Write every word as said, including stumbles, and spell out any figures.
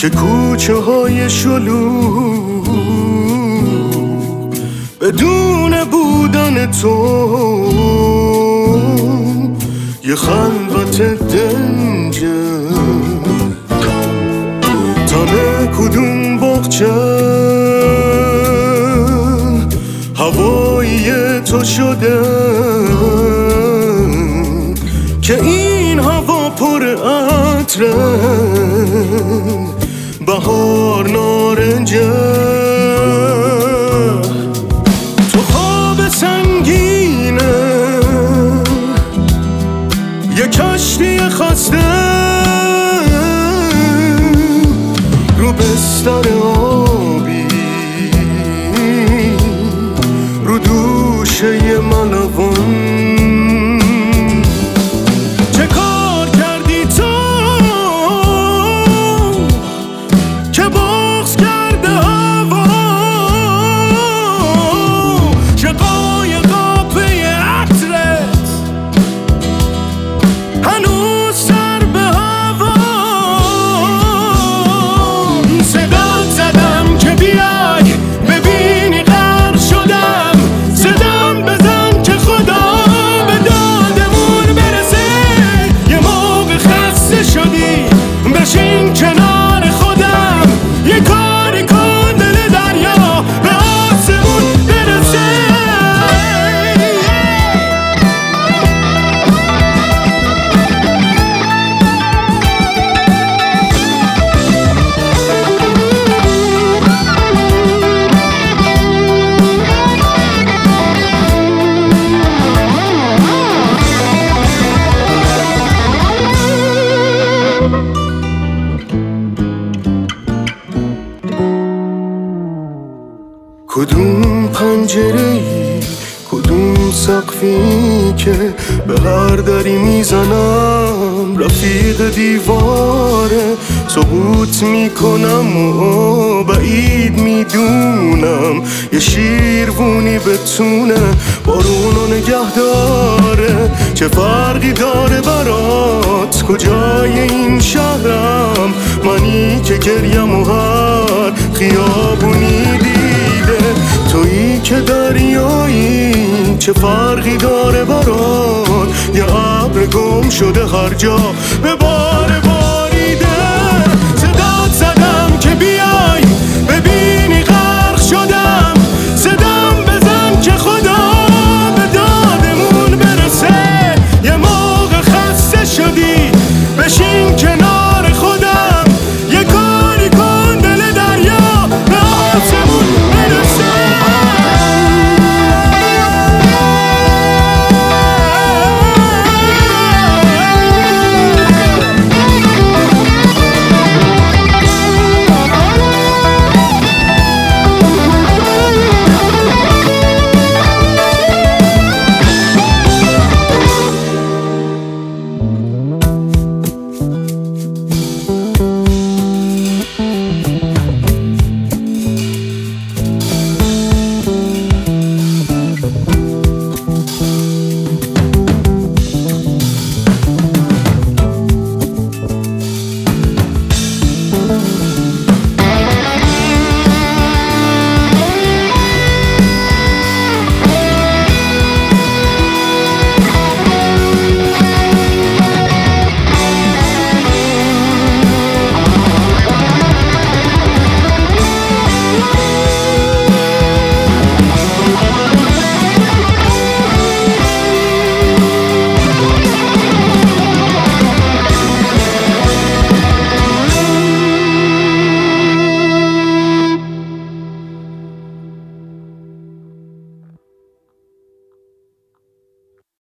که کوچه های شلوغ بدون بودن تو یه خلوت دنجه. تنه کدوم باغچه هوایی تو شده که این هوا پر عطره، بهار نارنجه. تو خواب سنگینه یه کشتی خسته رو بستر آبی، رو دوشه یه ملوان. چه کار کردی تو که بغض کرده هوا؟ شقای قاپه عطرت هنوز سر به هوا. صدات زدم که بیای ببینی غرق شدم، صدام بزن که خدا به دادمون برسه. یه موقع خسته شدی بشین کنار خودم، یه کاری کن دل دریا به آسمون برسه. کدوم پنجره‌ای کدوم سقفی که به هر دری میزنم رفیق دیواره. سقوط میکنم و بعید میدونم یه شیروونی بتونه بارونو نگه داره. چه فرقی داره برات کجای این شهرم، منی که گریم و هر خیابونی دیده. تویی که دریایی چه فرقی داره برات، یه ابر گم شده هر جا.